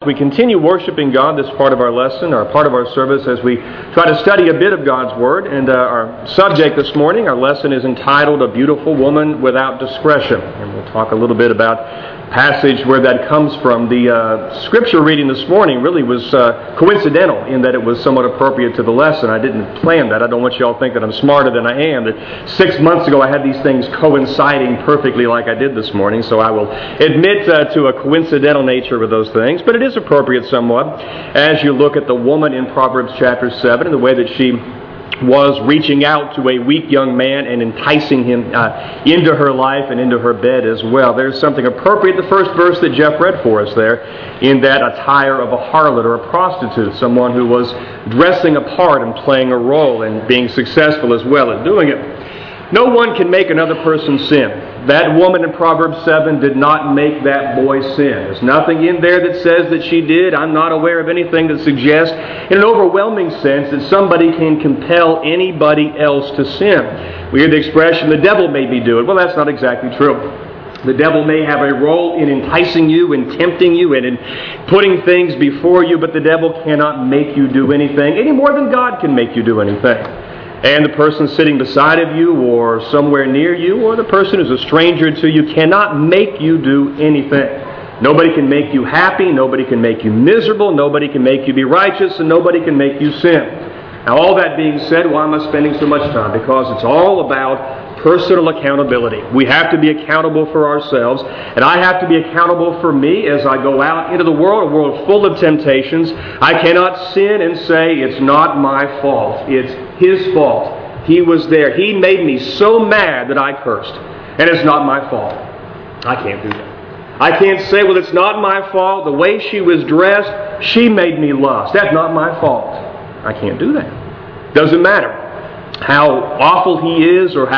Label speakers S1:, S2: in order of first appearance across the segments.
S1: We continue worshiping God, this part of our lesson, or part of our service, as we try to study a bit of God's Word. And our subject this morning, our lesson is entitled, A Beautiful Woman Without Discretion. And we'll talk a little bit about passage where that comes from. The scripture reading this morning really was coincidental in that it was somewhat appropriate to the lesson. I didn't plan that. I don't want you all to think that I'm smarter than I am. That 6 months ago I had these things coinciding perfectly like I did this morning, so I will admit to a coincidental nature with those things. But it is appropriate somewhat as you look at the woman in Proverbs chapter 7 and the way that she was reaching out to a weak young man and enticing him into her life and into her bed as well. There's something appropriate, the first verse that Jeff read for us there, in that attire of a harlot or a prostitute, someone who was dressing a part and playing a role and being successful as well at doing it. No one can make another person sin. That woman in Proverbs 7 did not make that boy sin. There's nothing in there that says that she did. I'm not aware of anything that suggests, in an overwhelming sense, that somebody can compel anybody else to sin. We hear the expression, the devil made me do it. Well, that's not exactly true. The devil may have a role in enticing you, in tempting you, and in putting things before you, but the devil cannot make you do anything any more than God can make you do anything. And the person sitting beside of you or somewhere near you or the person who's a stranger to you cannot make you do anything. Nobody can make you happy, nobody can make you miserable, nobody can make you be righteous, and nobody can make you sin. Now, all that being said, why am I spending so much time? Because it's all about personal accountability. We have to be accountable for ourselves, and I have to be accountable for me as I go out into the world, a world full of temptations. I cannot sin and say, it's not my fault. It's His fault. He was there. He made me so mad that I cursed, and it's not my fault. I can't do that. I can't say, well, it's not my fault. The way she was dressed, she made me lust. That's not my fault. I can't do that. Doesn't matter how awful he is or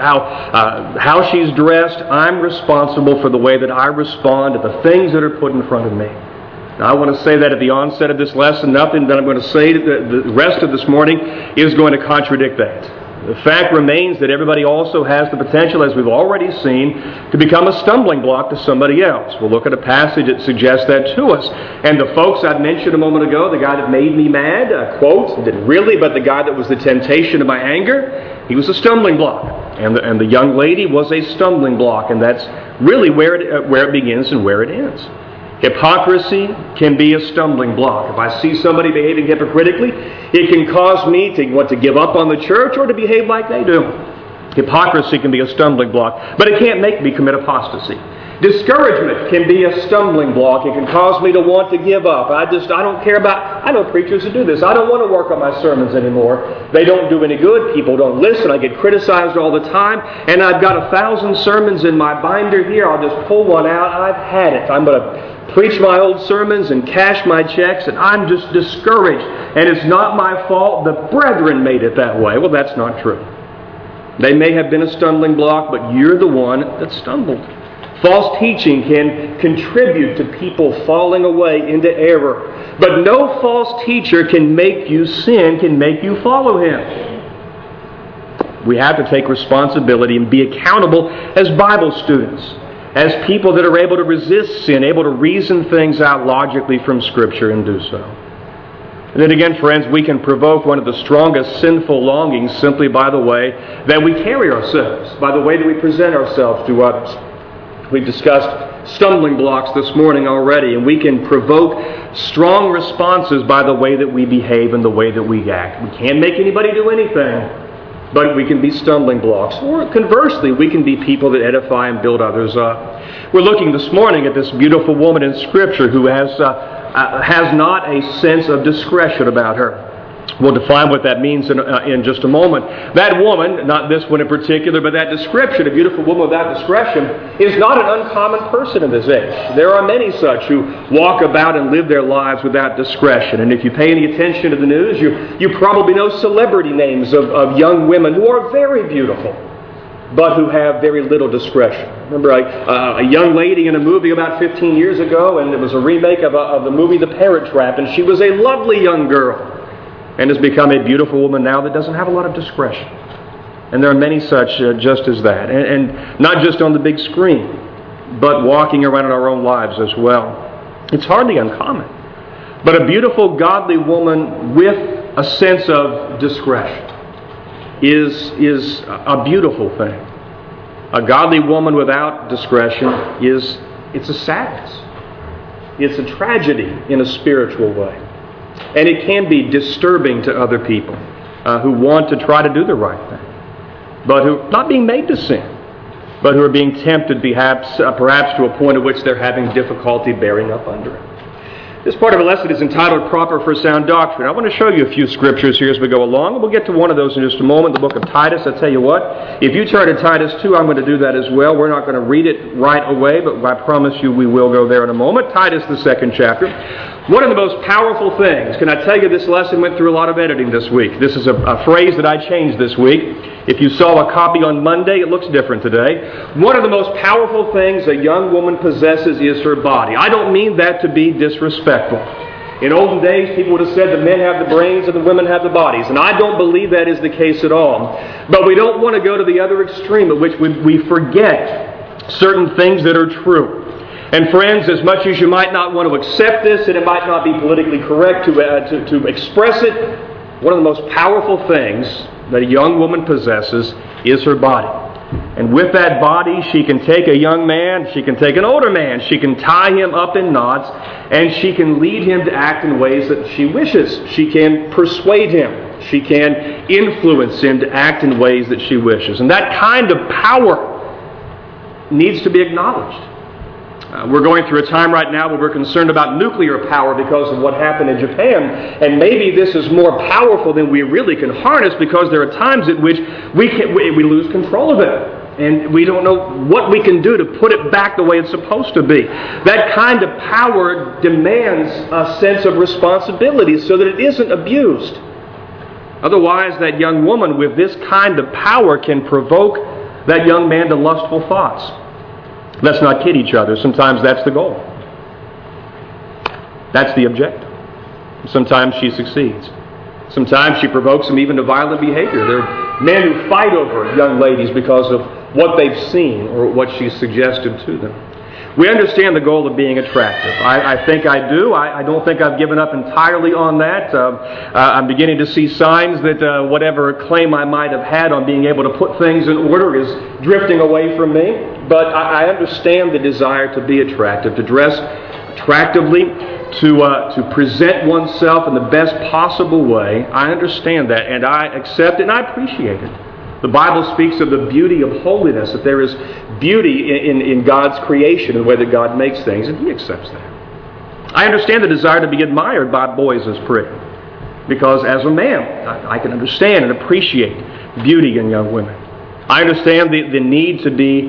S1: how she's dressed. I'm responsible for the way that I respond to the things that are put in front of me. Now, I want to say that at the onset of this lesson. Nothing that I'm going to say the rest of this morning is going to contradict that. The fact remains that everybody also has the potential, as we've already seen, to become a stumbling block to somebody else. We'll look at a passage that suggests that to us. And the folks I mentioned a moment ago, the guy that made me mad, quote, didn't really, but the guy that was the temptation of my anger, he was a stumbling block. And the young lady was a stumbling block. And that's really where it begins and where it ends. Hypocrisy can be a stumbling block. If I see somebody behaving hypocritically, it can cause me to want to give up on the church or to behave like they do. Hypocrisy can be a stumbling block, but it can't make me commit apostasy. Discouragement can be a stumbling block. It can cause me to want to give up. I don't care about, I know preachers who do this. I don't want to work on my sermons anymore. They don't do any good. People don't listen. I get criticized all the time. And I've got 1,000 sermons in my binder here. I'll just pull one out. I've had it. I'm going to preach my old sermons and cash my checks, and I'm just discouraged. And it's not my fault. The brethren made it that way. Well, that's not true. They may have been a stumbling block, but you're the one that stumbled. False teaching can contribute to people falling away into error. But no false teacher can make you sin, can make you follow him. We have to take responsibility and be accountable as Bible students, as people that are able to resist sin, able to reason things out logically from Scripture and do so. And then again, friends, we can provoke one of the strongest sinful longings simply by the way that we carry ourselves, by the way that we present ourselves to others. We've discussed stumbling blocks this morning already, and we can provoke strong responses by the way that we behave and the way that we act. We can't make anybody do anything, but we can be stumbling blocks. Or conversely, we can be people that edify and build others up. We're looking this morning at this beautiful woman in Scripture who has not a sense of discretion about her. We'll define what that means in just a moment. That woman, not this one in particular, but that description, a beautiful woman without discretion, is not an uncommon person in this age. There are many such who walk about and live their lives without discretion. And if you pay any attention to the news, you probably know celebrity names of young women who are very beautiful, but who have very little discretion. Remember a young lady in a movie about 15 years ago, and it was a remake of the movie The Parent Trap, and she was a lovely young girl, and has become a beautiful woman now that doesn't have a lot of discretion. And there are many such just as that. And not just on the big screen, but walking around in our own lives as well. It's hardly uncommon. But a beautiful, godly woman with a sense of discretion is a beautiful thing. A godly woman without discretion it's a sadness. It's a tragedy in a spiritual way. And it can be disturbing to other people who want to try to do the right thing, but who are not being made to sin, but who are being tempted perhaps to a point at which they're having difficulty bearing up under it. This part of a lesson is entitled Proper for Sound Doctrine. I want to show you a few scriptures here as we go along, and we'll get to one of those in just a moment, the book of Titus. I tell you what, if you turn to Titus 2, I'm going to do that as well. We're not going to read it right away, but I promise you we will go there in a moment. Titus, the 2nd chapter. One of the most powerful things, can I tell you this lesson went through a lot of editing this week. This is a phrase that I changed this week. If you saw a copy on Monday, it looks different today. One of the most powerful things a young woman possesses is her body. I don't mean that to be disrespectful. In olden days, people would have said the men have the brains and the women have the bodies. And I don't believe that is the case at all. But we don't want to go to the other extreme at which we forget certain things that are true. And friends, as much as you might not want to accept this, and it might not be politically correct to express it, one of the most powerful things that a young woman possesses is her body. And with that body, she can take a young man, she can take an older man, she can tie him up in knots, and she can lead him to act in ways that she wishes. She can persuade him. She can influence him to act in ways that she wishes. And that kind of power needs to be acknowledged. We're going through a time right now where we're concerned about nuclear power because of what happened in Japan. And maybe this is more powerful than we really can harness because there are times at which we lose control of it. And we don't know what we can do to put it back the way it's supposed to be. That kind of power demands a sense of responsibility so that it isn't abused. Otherwise, that young woman with this kind of power can provoke that young man to lustful thoughts. Let's not kid each other. Sometimes that's the goal. That's the objective. Sometimes she succeeds. Sometimes she provokes him even to violent behavior. There are men who fight over young ladies because of what they've seen or what she's suggested to them. We understand the goal of being attractive. I think I do. I don't think I've given up entirely on that. I'm beginning to see signs that whatever claim I might have had on being able to put things in order is drifting away from me. But I understand the desire to be attractive, to dress attractively, to present oneself in the best possible way. I understand that, and I accept it, and I appreciate it. The Bible speaks of the beauty of holiness, that there is beauty in God's creation, in the way that God makes things, and He accepts that. I understand the desire to be admired by boys as pretty, because as a man, I can understand and appreciate beauty in young women. I understand the need to be,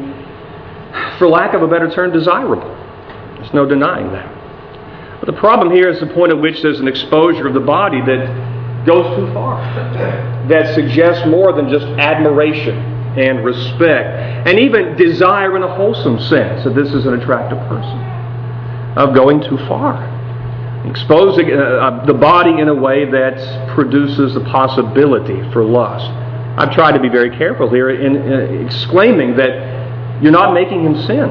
S1: for lack of a better term, desirable. There's no denying that. But the problem here is the point at which there's an exposure of the body that goes too far, that suggests more than just admiration and respect, and even desire in a wholesome sense that this is an attractive person, of going too far, exposing the body in a way that produces the possibility for lust. I've tried to be very careful here in exclaiming that you're not making him sin,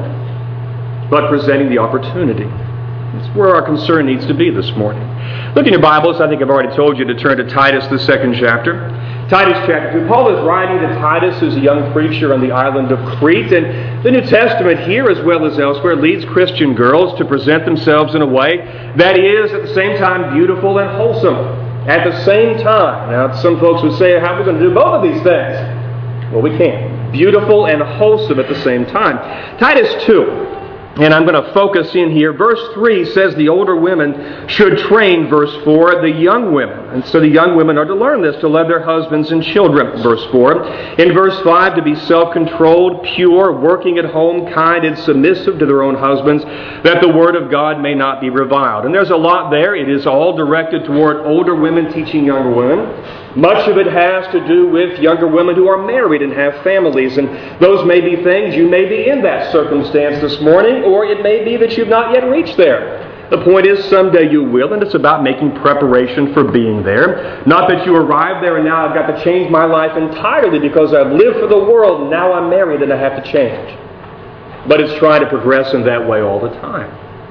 S1: but presenting the opportunity. That's where our concern needs to be this morning. Look in your Bibles. I think I've already told you to turn to Titus, the 2nd chapter. Titus chapter 2. Paul is writing to Titus, who's a young preacher on the island of Crete. And the New Testament here, as well as elsewhere, leads Christian girls to present themselves in a way that is at the same time beautiful and wholesome. At the same time. Now, some folks would say, how are we going to do both of these things? Well, we can. Beautiful and wholesome at the same time. Titus 2. And I'm going to focus in here. Verse 3 says the older women should train, verse 4, the young women. And so the young women are to learn this, to love their husbands and children, verse 4. In verse 5, to be self-controlled, pure, working at home, kind, and submissive to their own husbands, that the word of God may not be reviled. And there's a lot there. It is all directed toward older women teaching younger women. Much of it has to do with younger women who are married and have families. And those may be things, you may be in that circumstance this morning, or it may be that you've not yet reached there. The point is, someday you will, and it's about making preparation for being there. Not that you arrive there and now I've got to change my life entirely because I've lived for the world and now I'm married and I have to change. But it's trying to progress in that way all the time.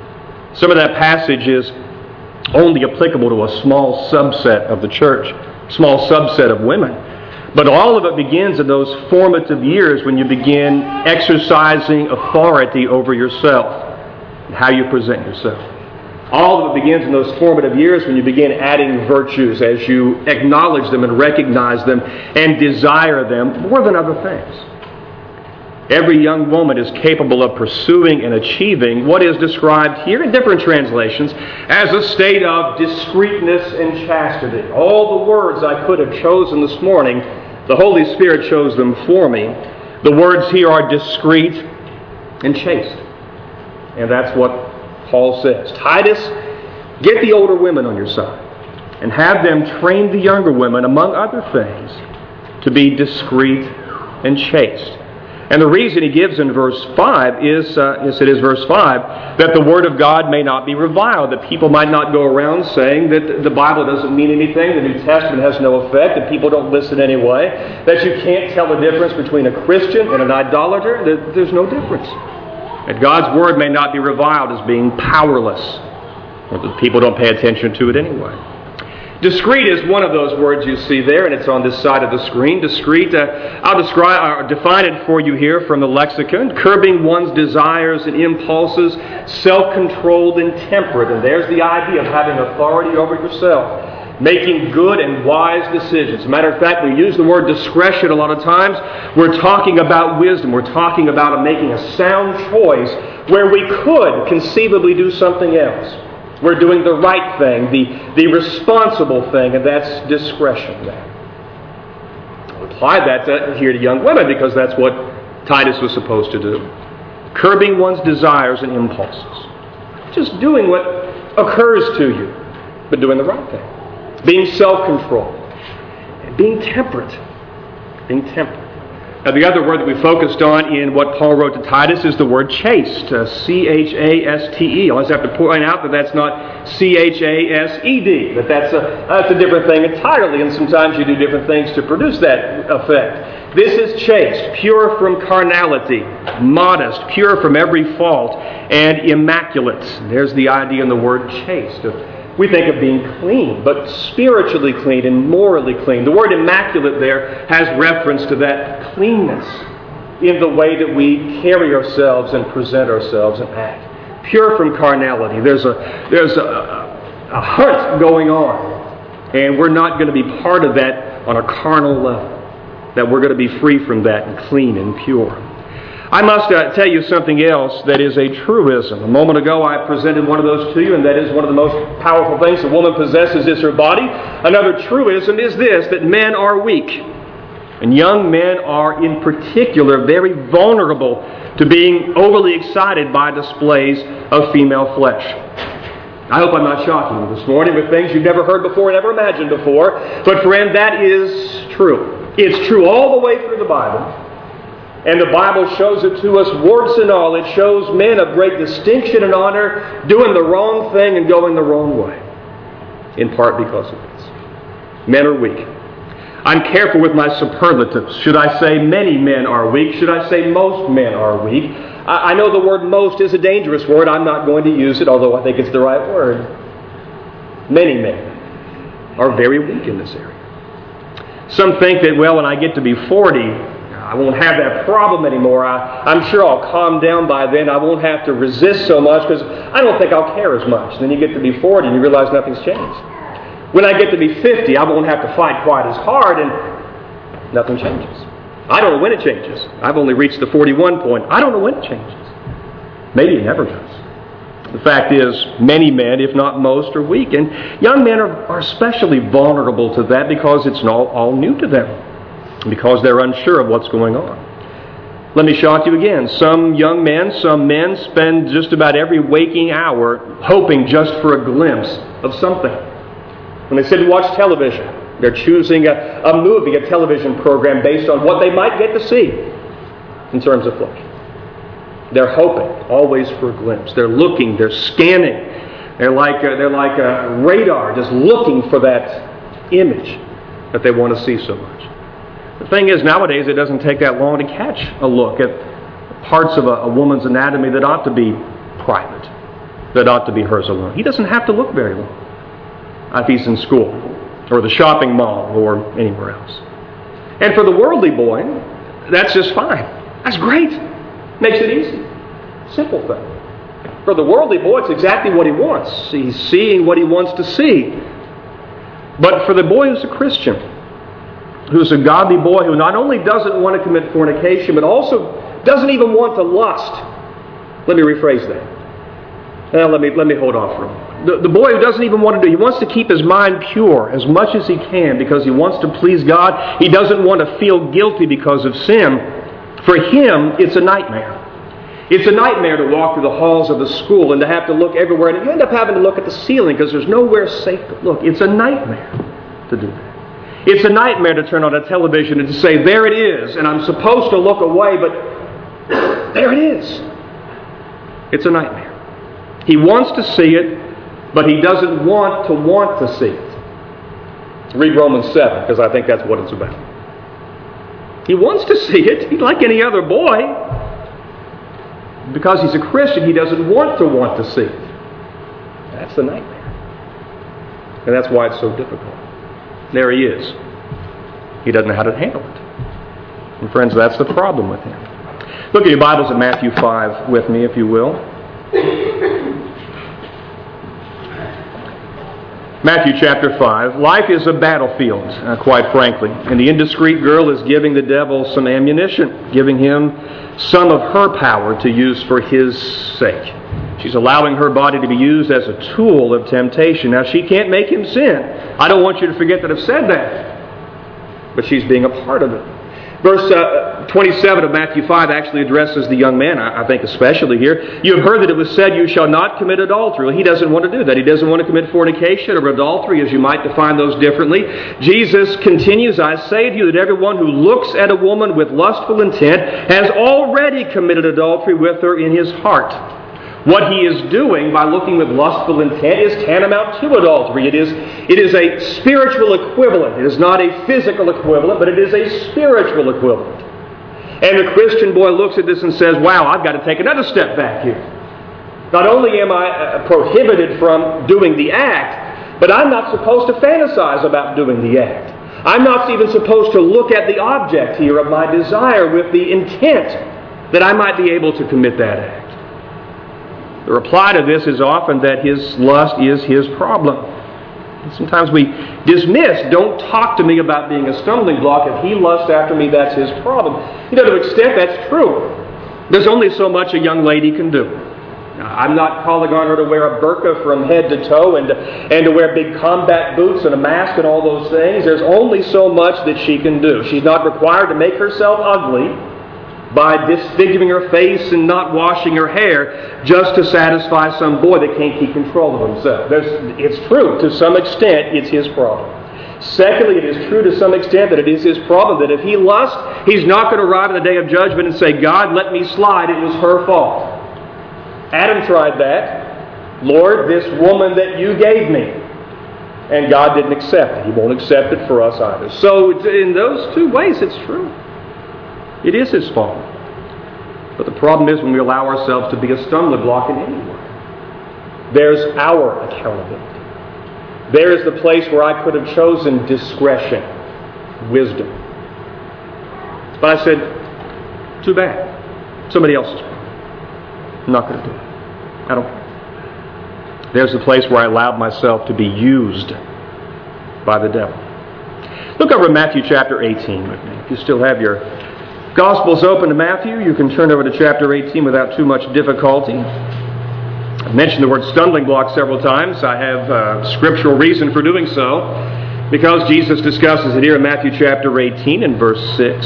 S1: Some of that passage is only applicable to a small subset of the church, small subset of women. But all of it begins in those formative years when you begin exercising authority over yourself and how you present yourself. All of it begins in those formative years when you begin adding virtues as you acknowledge them and recognize them and desire them more than other things. Every young woman is capable of pursuing and achieving what is described here in different translations as a state of discreetness and chastity. All the words I could have chosen this morning, the Holy Spirit chose them for me. The words here are discreet and chaste. And that's what Paul says. Titus, get the older women on your side and have them train the younger women, among other things, to be discreet and chaste. And the reason he gives in verse 5 is, verse 5, that the Word of God may not be reviled, that people might not go around saying that the Bible doesn't mean anything, the New Testament has no effect, that people don't listen anyway, that you can't tell the difference between a Christian and an idolater. There's no difference. That God's Word may not be reviled as being powerless, or that people don't pay attention to it anyway. Discreet is one of those words you see there, and it's on this side of the screen. Discreet, I'll define it for you here from the lexicon. Curbing one's desires and impulses, self-controlled and temperate. And there's the idea of having authority over yourself. Making good and wise decisions. As a matter of fact, we use the word discretion a lot of times. We're talking about wisdom. We're talking about making a sound choice where we could conceivably do something else. We're doing the right thing, the responsible thing, and that's discretion. I'll apply that here to young women because that's what Titus was supposed to do. Curbing one's desires and impulses. Just doing what occurs to you, but doing the right thing. Being self-controlled. And being temperate. Being temperate. Now, the other word that we focused on in what Paul wrote to Titus is the word chaste, C-H-A-S-T-E. I always have to point out that that's not C-H-A-S-E-D, that that's a different thing entirely, and sometimes you do different things to produce that effect. This is chaste, pure from carnality, modest, pure from every fault, and immaculate. There's the idea in the word chaste. We think of being clean, but spiritually clean and morally clean. The word immaculate there has reference to that cleanness in the way that we carry ourselves and present ourselves and act. Pure from carnality. There's a hunt going on, and we're not going to be part of that on a carnal level. That we're going to be free from that and clean and pure. I must tell you something else that is a truism. A moment ago I presented one of those to you, and that is one of the most powerful things a woman possesses is her body. Another truism is this, that men are weak. And young men are in particular very vulnerable to being overly excited by displays of female flesh. I hope I'm not shocking you this morning with things you've never heard before, never imagined before. But friend, that is true. It's true all the way through the Bible. And the Bible shows it to us, warts and all. It shows men of great distinction and honor doing the wrong thing and going the wrong way. In part because of this. Men are weak. I'm careful with my superlatives. Should I say many men are weak? Should I say most men are weak? I know the word most is a dangerous word. I'm not going to use it, although I think it's the right word. Many men are very weak in this area. Some think that, well, when I get to be 40, I won't have that problem anymore. I'm sure I'll calm down by then. I won't have to resist so much because I don't think I'll care as much. Then you get to be 40 and you realize nothing's changed. When I get to be 50, I won't have to fight quite as hard and nothing changes. I don't know when it changes. I've only reached the 41 point. I don't know when it changes. Maybe it never does. The fact is, many men, if not most, are weak. And young men are especially vulnerable to that because it's all new to them. Because they're unsure of what's going on. Let me shock you again. Some young men, some men spend just about every waking hour hoping just for a glimpse of something. When they sit and watch television, they're choosing a movie, a television program based on what they might get to see in terms of flesh. They're hoping always for a glimpse. They're looking, they're scanning. They're like a radar, just looking for that image that they want to see so much. The thing is, nowadays, it doesn't take that long to catch a look at parts of a woman's anatomy that ought to be private. that ought to be hers alone. He doesn't have to look very long if he's in school or the shopping mall or anywhere else. And for the worldly boy, that's just fine. That's great. Makes it easy. Simple thing. For the worldly boy, it's exactly what he wants. He's seeing what he wants to see. But for the boy who's a Christian, who's a godly boy, who not only doesn't want to commit fornication, but also doesn't even want to lust. Let me rephrase that. Let me hold off for a moment. The boy who doesn't even want to do, he wants to keep his mind pure as much as he can because he wants to please God. He doesn't want to feel guilty because of sin. For him, it's a nightmare. It's a nightmare to walk through the halls of the school and to have to look everywhere. And you end up having to look at the ceiling because there's nowhere safe to look. It's a nightmare to do that. It's a nightmare to turn on a television and to say, there it is, and I'm supposed to look away, but there it is. It's a nightmare. He wants to see it, but he doesn't want to see it. Read Romans 7, because I think that's what it's about. He wants to see it. He's like any other boy. Because he's a Christian, he doesn't want to see it. That's the nightmare. And that's why it's so difficult. There he is. He doesn't know how to handle it. And friends, that's the problem with him. Look at your Bibles at Matthew 5 with me, if you will. Matthew chapter 5. Life is a battlefield, quite frankly. And the indiscreet girl is giving the devil some ammunition, giving him some of her power to use for his sake. She's allowing her body to be used as a tool of temptation. Now, she can't make him sin. I don't want you to forget that I've said that. But she's being a part of it. Verse 27 of Matthew 5 actually addresses the young man, I think especially here. You have heard that it was said, you shall not commit adultery. Well, he doesn't want to do that. He doesn't want to commit fornication or adultery, as you might define those differently. Jesus continues, I say to you that everyone who looks at a woman with lustful intent has already committed adultery with her in his heart. What he is doing by looking with lustful intent is tantamount to adultery. It is a spiritual equivalent. It is not a physical equivalent, but it is a spiritual equivalent. And the Christian boy looks at this and says, wow, I've got to take another step back here. Not only am I prohibited from doing the act, but I'm not supposed to fantasize about doing the act. I'm not even supposed to look at the object here of my desire with the intent that I might be able to commit that act. The reply to this is often that his lust is his problem. Sometimes we dismiss, don't talk to me about being a stumbling block. If he lusts after me, that's his problem. To an extent, that's true. There's only so much a young lady can do. Now, I'm not calling on her to wear a burqa from head to toe and to wear big combat boots and a mask and all those things. There's only so much that she can do. She's not required to make herself ugly by disfiguring her face and not washing her hair just to satisfy some boy that can't keep control of himself. It's true, to some extent, it's his problem. Secondly, it is true to some extent that it is his problem that if he lusts, he's not going to arrive in the day of judgment and say, God, let me slide, it was her fault. Adam tried that. Lord, this woman that you gave me. And God didn't accept it. He won't accept it for us either. So in those two ways, it's true. It is his fault. But the problem is when we allow ourselves to be a stumbling block in any way. There's our accountability. There is the place where I could have chosen discretion, wisdom. But I said, too bad. Somebody else's problem. I'm not going to do it. I don't. There's the place where I allowed myself to be used by the devil. Look over at Matthew chapter 18 with me. If you still have your Gospels open to Matthew, you can turn over to chapter 18 without too much difficulty. I've mentioned the word stumbling block several times. I have scriptural reason for doing so, because Jesus discusses it here in Matthew chapter 18 and verse 6.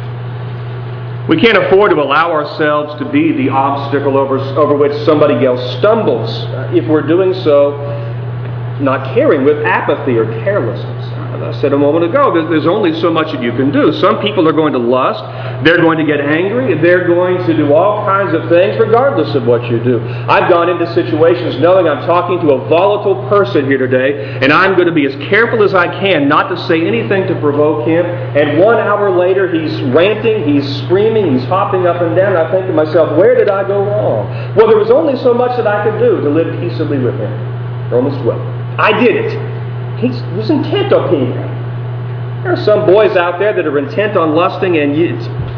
S1: We can't afford to allow ourselves to be the obstacle over which somebody else stumbles. If we're doing so, not caring, with apathy or carelessness. As I said a moment ago, there's only so much that you can do. Some people are going to lust, they're going to get angry, they're going to do all kinds of things regardless of what you do. I've gone into situations knowing I'm talking to a volatile person here today, and I'm going to be as careful as I can not to say anything to provoke him, and 1 hour later he's ranting, he's screaming, he's hopping up and down, and I think to myself, where did I go wrong? Well, there was only so much that I could do to live peaceably with him. Romans 12. I did it. He was intent on being that. There are some boys out there that are intent on lusting, and you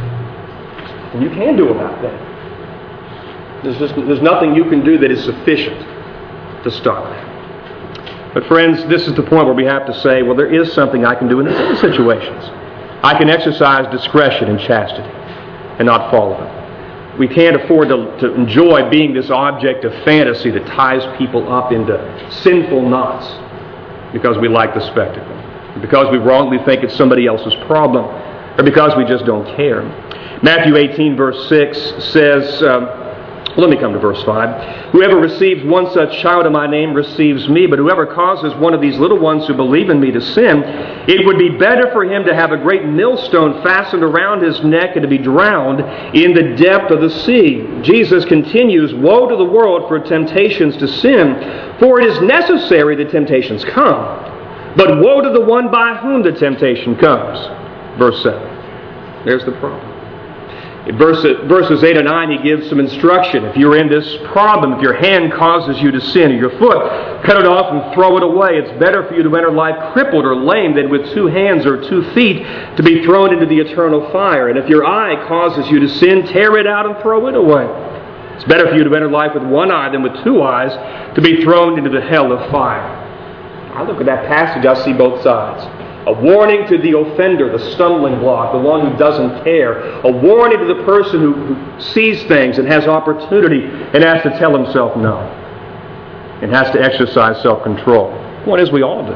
S1: can do about that. There's nothing you can do that is sufficient to stop that. But friends, this is the point where we have to say, well, there is something I can do in these situations. I can exercise discretion and chastity and not fall of it. We can't afford to enjoy being this object of fantasy that ties people up into sinful knots because we like the spectacle, because we wrongly think it's somebody else's problem, or because we just don't care. Matthew 18, verse 6 says, let me come to verse 5. Whoever receives one such child in my name receives me, but whoever causes one of these little ones who believe in me to sin, it would be better for him to have a great millstone fastened around his neck and to be drowned in the depth of the sea. Jesus continues, woe to the world for temptations to sin, for it is necessary that temptations come. But woe to the one by whom the temptation comes. Verse 7. There's the problem. In verses 8 and 9, he gives some instruction. If you're in this problem, if your hand causes you to sin, or your foot, cut it off and throw it away. It's better for you to enter life crippled or lame than with 2 hands or 2 feet to be thrown into the eternal fire. And if your eye causes you to sin, tear it out and throw it away. It's better for you to enter life with 1 eye than with 2 eyes to be thrown into the hell of fire. I look at that passage, I see both sides. A warning to the offender, the stumbling block, the one who doesn't care. A warning to the person who sees things and has opportunity and has to tell himself no. And has to exercise self-control. What is we all do.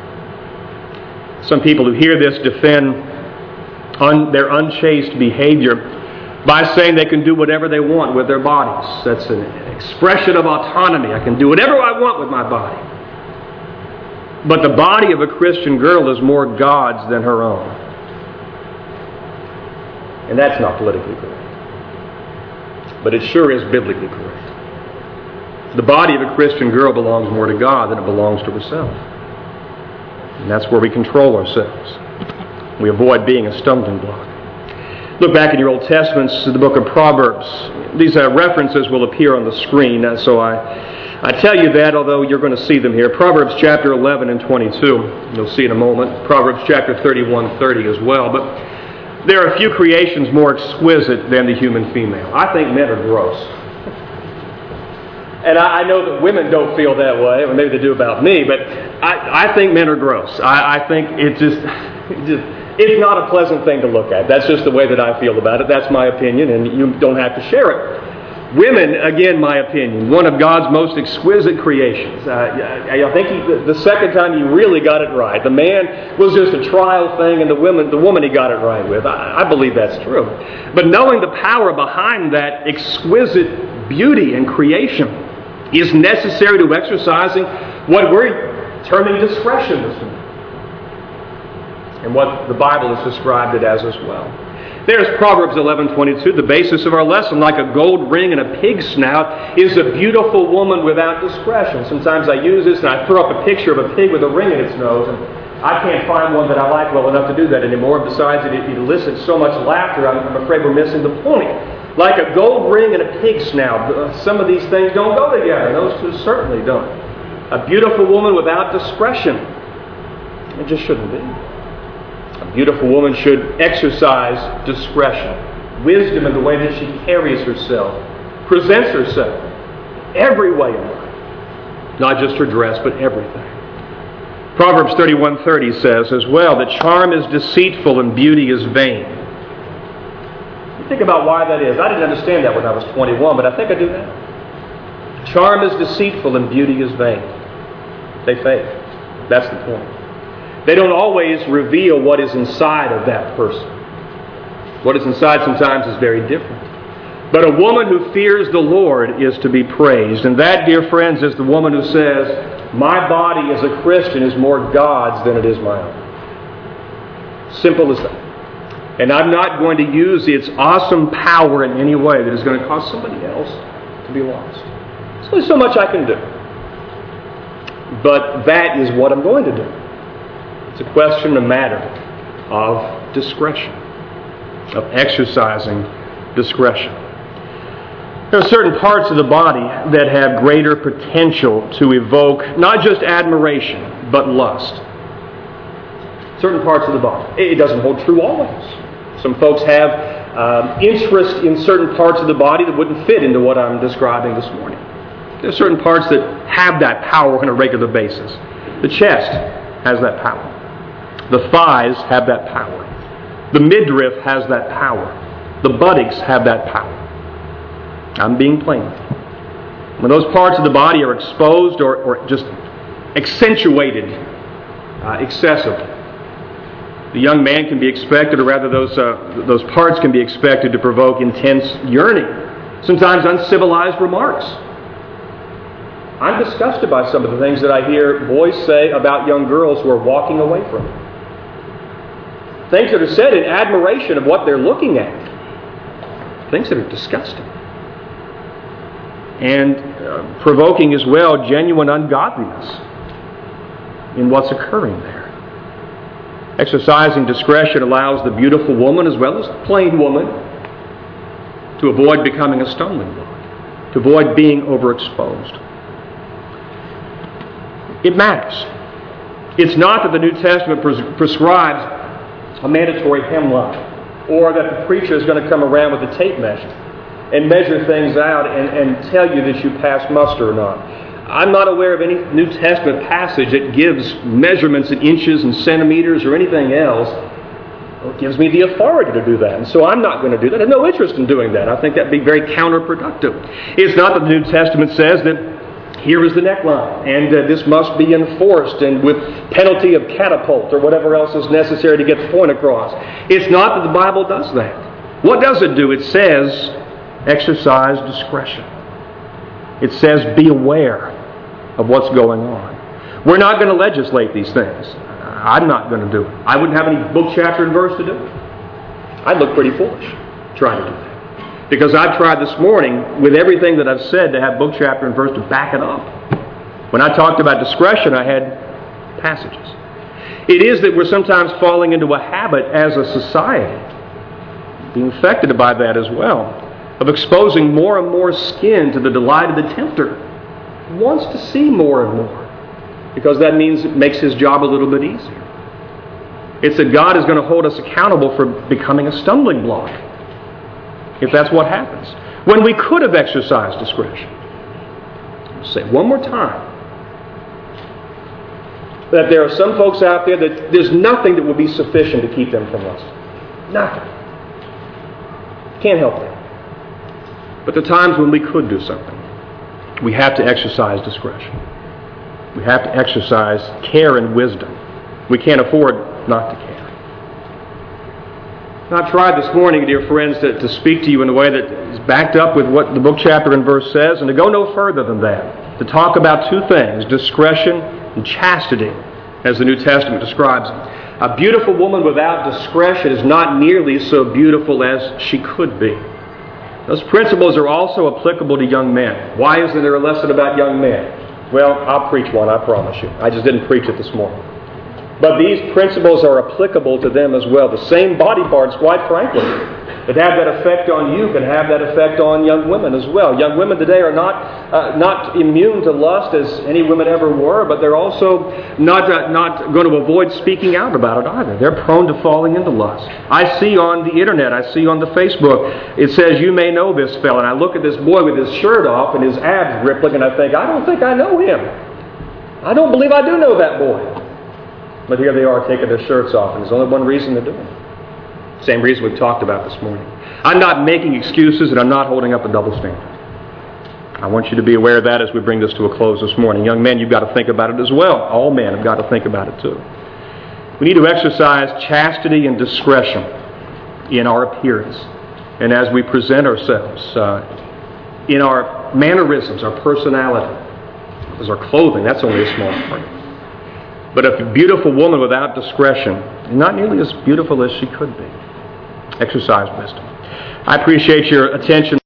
S1: Some people who hear this defend their unchaste behavior by saying they can do whatever they want with their bodies. That's an expression of autonomy. I can do whatever I want with my body. But the body of a Christian girl is more God's than her own. And that's not politically correct. But it sure is biblically correct. The body of a Christian girl belongs more to God than it belongs to herself. And that's where we control ourselves. We avoid being a stumbling block. Look back in your Old Testaments to the book of Proverbs. These references will appear on the screen, so I tell you that, although you're going to see them here. Proverbs chapter 11 and 22. You'll see in a moment. Proverbs chapter 31, 30 as well. But there are a few creations more exquisite than the human female. I think men are gross. And I know that women don't feel that way, or maybe they do about me, but I think men are gross. I think it's not a pleasant thing to look at. That's just the way that I feel about it. That's my opinion, and you don't have to share it. Women, again, my opinion, one of God's most exquisite creations. I think the second time he really got it right. The man was just a trial thing, and the woman he got it right with. I believe that's true. But knowing the power behind that exquisite beauty and creation is necessary to exercising what we're terming discretion this morning, and what the Bible has described it as well. There's Proverbs 11:22, the basis of our lesson. Like a gold ring and a pig's snout is a beautiful woman without discretion. Sometimes I use this and I throw up a picture of a pig with a ring in its nose, and I can't find one that I like well enough to do that anymore. Besides, it elicits so much laughter, I'm afraid we're missing the point. Like a gold ring and a pig's snout. Some of these things don't go together. Those two certainly don't. A beautiful woman without discretion. It just shouldn't be. A beautiful woman should exercise discretion, wisdom in the way that she carries herself, presents herself, every way in life. Not just her dress, but everything. Proverbs 31:30 says as well that charm is deceitful and beauty is vain. You think about why that is. I didn't understand that when I was 21, but I think I do now. Charm is deceitful and beauty is vain. They fade. That's the point. They don't always reveal what is inside of that person. What is inside sometimes is very different. But a woman who fears the Lord is to be praised. And that, dear friends, is the woman who says, My body as a Christian is more God's than it is my own. Simple as that. And I'm not going to use its awesome power in any way that is going to cause somebody else to be lost. There's only so much I can do. But that is what I'm going to do. It's a question, a matter of discretion, of exercising discretion. There are certain parts of the body that have greater potential to evoke not just admiration, but lust. Certain parts of the body. It doesn't hold true always. Some folks have interest in certain parts of the body that wouldn't fit into what I'm describing this morning. There are certain parts that have that power on a regular basis. The chest has that power. The thighs have that power. The midriff has that power. The buttocks have that power. I'm being plain. When those parts of the body are exposed or just accentuated excessively, the young man can be expected, or rather those parts can be expected to provoke intense yearning, sometimes uncivilized remarks. I'm disgusted by some of the things that I hear boys say about young girls who are walking away from them. Things that are said in admiration of what they're looking at. Things that are disgusting. And provoking as well genuine ungodliness in what's occurring there. Exercising discretion allows the beautiful woman as well as the plain woman to avoid becoming a stumbling block, to avoid being overexposed. It matters. It's not that the New Testament prescribes a mandatory hemline, or that the preacher is going to come around with a tape measure and measure things out and tell you that you pass muster or not. I'm not aware of any New Testament passage that gives measurements in inches and centimeters or anything else. It gives me the authority to do that. And so I'm not going to do that. I have no interest in doing that. I think that would be very counterproductive. It's not that the New Testament says that here is the neckline, and this must be enforced, and with penalty of catapult or whatever else is necessary to get the point across. It's not that the Bible does that. What does it do? It says, exercise discretion. It says, be aware of what's going on. We're not going to legislate these things. I'm not going to do it. I wouldn't have any book, chapter, and verse to do it. I'd look pretty foolish trying to do that. Because I've tried this morning, with everything that I've said, to have book, chapter, and verse to back it up. When I talked about discretion, I had passages. It is that we're sometimes falling into a habit as a society, being affected by that as well, of exposing more and more skin to the delight of the tempter. He wants to see more and more, because that means it makes his job a little bit easier. It's that God is going to hold us accountable for becoming a stumbling block, if that's what happens, when we could have exercised discretion. I'll say it one more time, that there are some folks out there that there's nothing that will be sufficient to keep them from lusting. Nothing. Can't help that. But the times when we could do something, we have to exercise discretion. We have to exercise care and wisdom. We can't afford not to care. I've tried this morning, dear friends, to speak to you in a way that is backed up with what the book, chapter, and verse says, and to go no further than that. To talk about two things, discretion and chastity, as the New Testament describes it. A beautiful woman without discretion is not nearly so beautiful as she could be. Those principles are also applicable to young men. Why isn't there a lesson about young men? Well, I'll preach one, I promise you. I just didn't preach it this morning. But these principles are applicable to them as well. The same body parts, quite frankly, that have that effect on you can have that effect on young women as well. Young women today are not immune to lust as any women ever were, but they're also not going to avoid speaking out about it either. They're prone to falling into lust. I see on the internet, I see on the Facebook, it says, you may know this fella. And I look at this boy with his shirt off and his abs rippling, and I think, I don't think I know him. I don't believe I do know that boy. But here they are taking their shirts off, and there's only one reason they're doing it. Same reason we've talked about this morning. I'm not making excuses, and I'm not holding up a double standard. I want you to be aware of that as we bring this to a close this morning. Young men, you've got to think about it as well. All men have got to think about it too. We need to exercise chastity and discretion in our appearance, and as we present ourselves, in our mannerisms, our personality. is our clothing. That's only a small part. But a beautiful woman without discretion, not nearly as beautiful as she could be. Exercise wisdom. I appreciate your attention.